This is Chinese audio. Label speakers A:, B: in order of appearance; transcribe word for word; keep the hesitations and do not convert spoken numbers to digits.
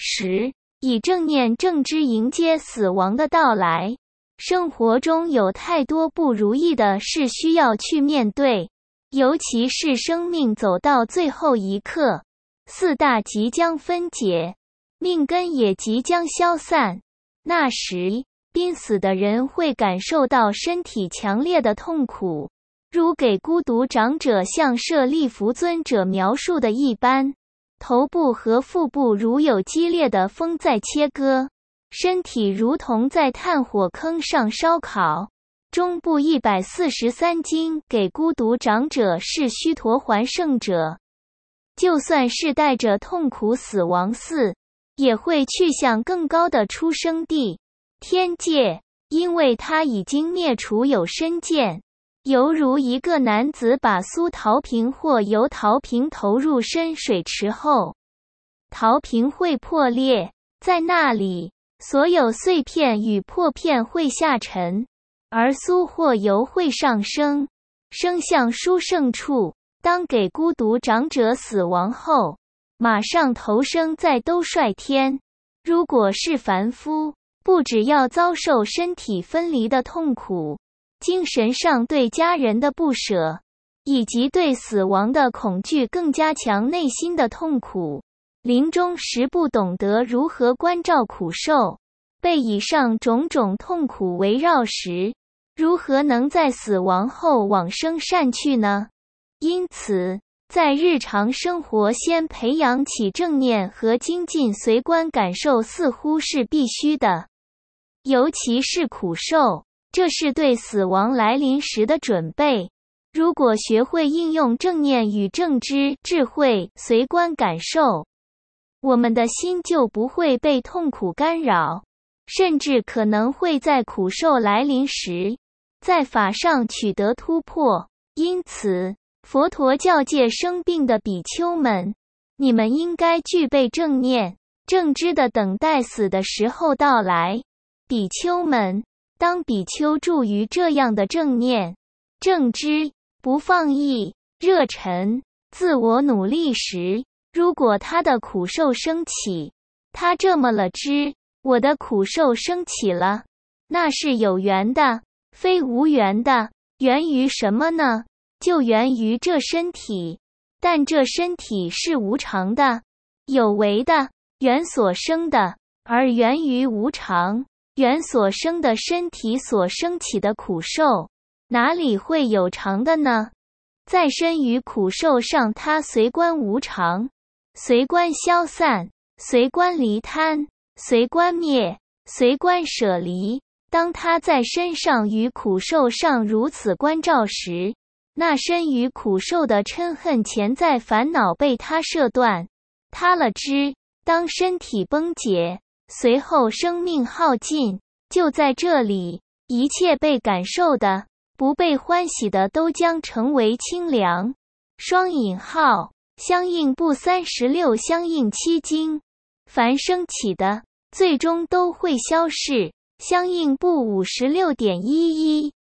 A: 十、以正念正知迎接死亡的到来。生活中有太多不如意的事需要去面对，尤其是生命走到最后一刻，四大即将分解，命根也即将消散。那时，濒死的人会感受到身体强烈的痛苦，如给孤独长者向舍利弗尊者描述的一般，头部和腹部如有激烈的风在切割，身体如同在炭火坑上烧烤。中部一百四十三经给孤独长者是须陀洹圣者，就算是带着痛苦死亡寺，也会去向更高的出生地天界，因为他已经灭除有身见，犹如一个男子把苏陶瓶或油陶瓶投入深水池后，陶瓶会破裂，在那里所有碎片与破片会下沉，而苏或油会上升，升向殊胜处。当给孤独长者死亡后，马上投生在兜率天。如果是凡夫，不只要遭受身体分离的痛苦，精神上对家人的不舍，以及对死亡的恐惧更加强内心的痛苦。临终时不懂得如何关照苦受，被以上种种痛苦围绕时，如何能在死亡后往生善趣呢？因此，在日常生活先培养起正念和精进随观感受似乎是必须的，尤其是苦受，这是对死亡来临时的准备。如果学会应用正念与正知智慧随观感受，我们的心就不会被痛苦干扰，甚至可能会在苦受来临时，在法上取得突破。因此，佛陀教诫生病的比丘们，你们应该具备正念、正知的等待死的时候到来。比丘们，当比丘住于这样的正念、正知、不放逸、热忱、自我努力时，如果他的苦受升起，他这么了知，我的苦受升起了，那是有缘的，非无缘的。源于什么呢？就源于这身体，但这身体是无常的、有为的，缘所生的，而源于无常，缘所生的身体所升起的苦受，哪里会有常的呢？在身于苦受上，它随观无常，随观消散，随观离贪，随观灭，随观舍离。当他在身上与苦受上如此关照时，那身于苦受的嗔恨潜在烦恼被他射断，他了知。当身体崩解，随后生命耗尽，就在这里，一切被感受的、不被欢喜的都将成为清凉。双引号相应部三十六相应七经，凡升起的，最终都会消逝。相应部五十六点一一。